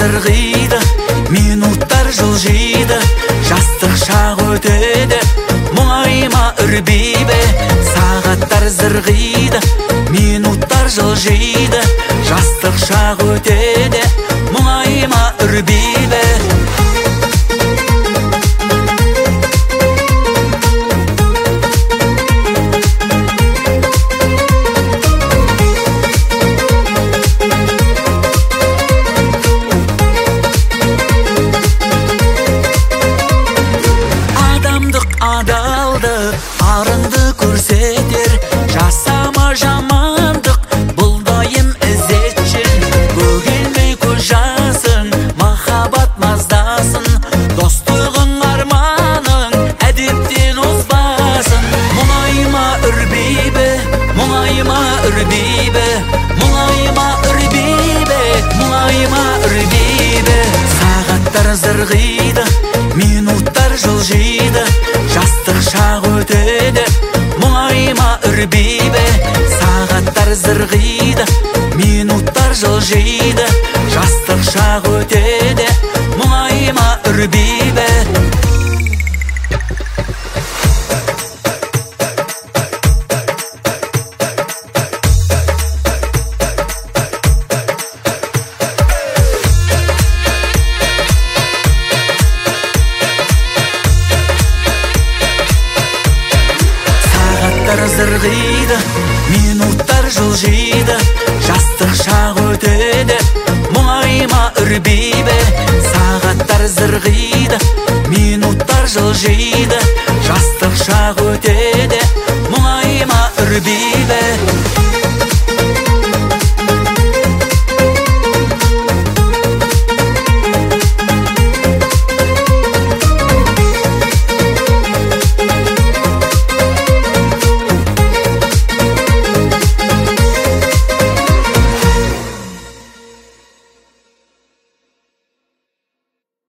зырғиды, минуттар жылжиды, жастық шақ өтеді, мұңайма үрбейбе. Сағаттар зырғиды, минуттар жылжиды, жастық шақ өтеді, мұңайма үрбейбе. Адалды, арынды көрсетер, жасама жамандық, бұл дайым ізетшіл. Бөгелмей көз жасың, махаббат маздасын, достығың арманың, әдептен озбасын. Мұңайма үрбейбе, мұңайма үрбейбе, мұңайма үрбейбе, мұңайма үрбейбе. Сағаттар зырғиды, минуттар жылжиды, жастық шақ өтеді, мұңайма үрбейбе. Сағаттар зырғиды, минуттар жылжиды, жастық шақ өтеді, мұңайма үрбейбе. Зырғиды, минуттар жылжиды, жастық шақ өтеді, мұңайма үрбейбе. Сағаттар зырғиды, минуттар жылжиды, жастық шақ өтеді, мұңайма үрбейбе.